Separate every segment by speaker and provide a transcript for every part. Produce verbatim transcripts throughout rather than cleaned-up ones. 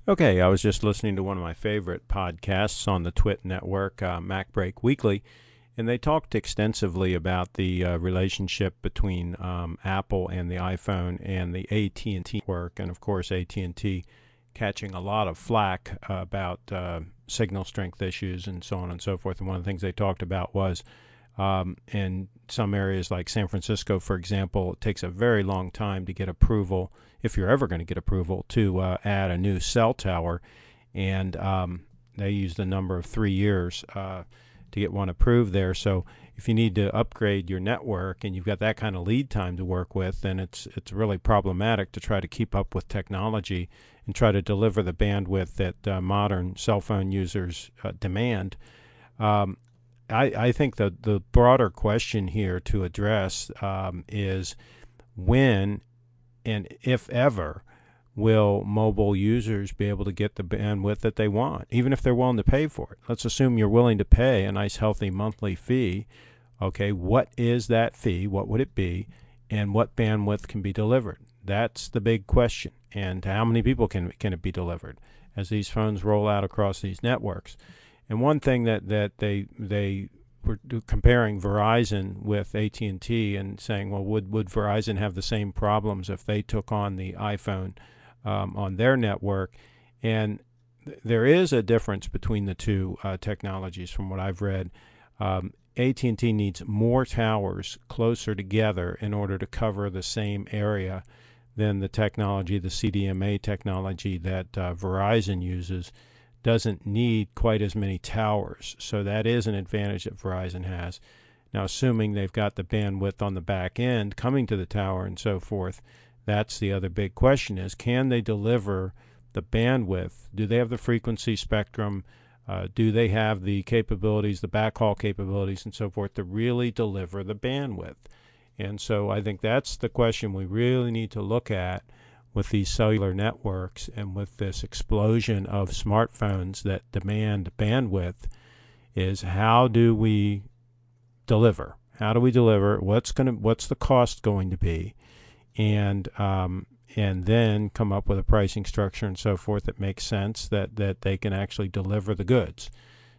Speaker 1: Okay, I was just listening to one of my favorite podcasts on the Twit network, uh, MacBreak Weekly, and they talked extensively about the uh, relationship between um, Apple and the iPhone and the A T and T work, and of course A T and T catching a lot of flack uh, about uh, signal strength issues and so on and so forth. And one of the things they talked about was um, in some areas like San Francisco, for example, it takes a very long time to get approval, if you're ever going to get approval, to uh, add a new cell tower. And um, they use the number of three years uh, to get one approved there. So if you need to upgrade your network and you've got that kind of lead time to work with, then it's it's really problematic to try to keep up with technology and try to deliver the bandwidth that uh, modern cell phone users uh, demand. Um, I, I think the, the broader question here to address um, is when and if ever will mobile users be able to get the bandwidth that they want, even if they're willing to pay for it. Let's assume you're willing to pay a nice healthy monthly fee. Okay, what is that fee? What would it be? And what bandwidth can be delivered? That's the big question. And to how many people can can it be delivered as these phones roll out across these networks? And one thing that, that they they were comparing Verizon with A T and T and saying, well, would, would Verizon have the same problems if they took on the iPhone um, on their network? And th- there is a difference between the two uh, technologies from what I've read. Um, A T and T needs more towers closer together in order to cover the same area than the technology, the C D M A technology that uh, Verizon uses doesn't need quite as many towers. So that is an advantage that Verizon has. Now, assuming they've got the bandwidth on the back end coming to the tower and so forth, that's the other big question is, can they deliver the bandwidth? Do they have the frequency spectrum? Uh, do they have the capabilities, the backhaul capabilities and so forth to really deliver the bandwidth? And so I think that's the question we really need to look at with these cellular networks and with this explosion of smartphones that demand bandwidth is how do we deliver? How do we deliver? What's going to what's the cost going to be? And um, and then come up with a pricing structure and so forth that makes sense that, that they can actually deliver the goods.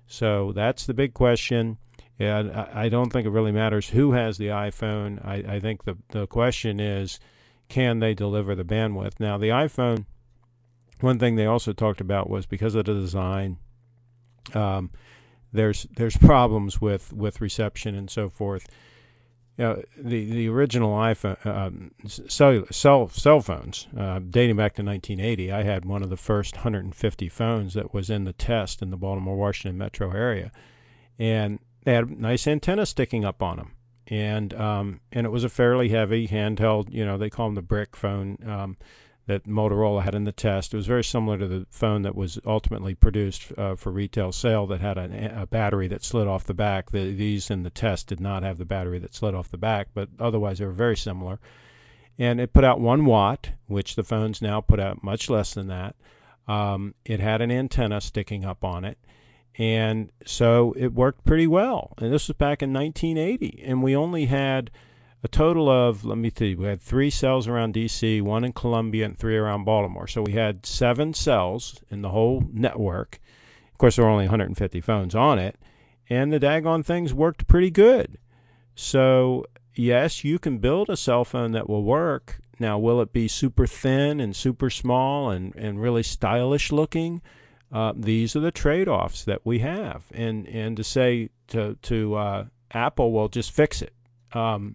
Speaker 1: So that's the big question. And I, I don't think it really matters who has the iPhone. I, I think the, the question is, can they deliver the bandwidth? Now, the iPhone, one thing they also talked about was because of the design, um, there's there's problems with, with reception and so forth. You know, the the original iPhone, um, cell, cell cell phones, uh, dating back to nineteen eighty, I had one of the first one hundred fifty phones that was in the test in the Baltimore, Washington metro area, and they had a nice antenna sticking up on them. And um, and it was a fairly heavy handheld, you know, they call them the brick phone um, that Motorola had in the test. It was very similar to the phone that was ultimately produced uh, for retail sale that had a, a battery that slid off the back. The, these in the test did not have the battery that slid off the back, but otherwise they were very similar. And it put out one watt, which the phones now put out much less than that. Um, it had an antenna sticking up on it. And so it worked pretty well. And this was back in nineteen eighty. And we only had a total of, let me see, we had three cells around D C, one in Columbia, and three around Baltimore. So we had seven cells in the whole network. Of course, there were only one hundred fifty phones on it. And the daggone things worked pretty good. So, yes, you can build a cell phone that will work. Now, will it be super thin and super small and, and really stylish looking? Uh, these are the trade-offs that we have, and and to say to to uh, Apple, well, just fix it. Um,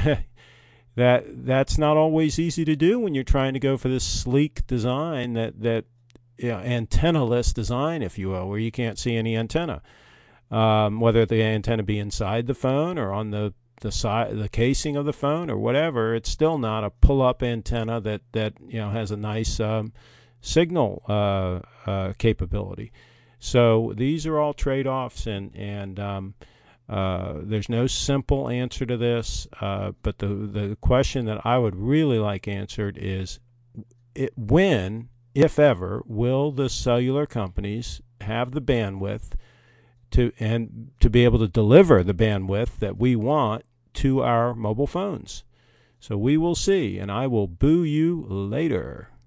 Speaker 1: that that's not always easy to do when you're trying to go for this sleek design, that that you know, antenna-less design, if you will, where you can't see any antenna, um, whether the antenna be inside the phone or on the the side, the casing of the phone or whatever. It's still not a pull-up antenna that that you know has a nice um, signal uh, uh, capability. So these are all trade-offs, and and um, uh, there's no simple answer to this. Uh, but the the question that I would really like answered is, it, when, if ever, will the cellular companies have the bandwidth to and to be able to deliver the bandwidth that we want to our mobile phones? So we will see, and I will boo you later.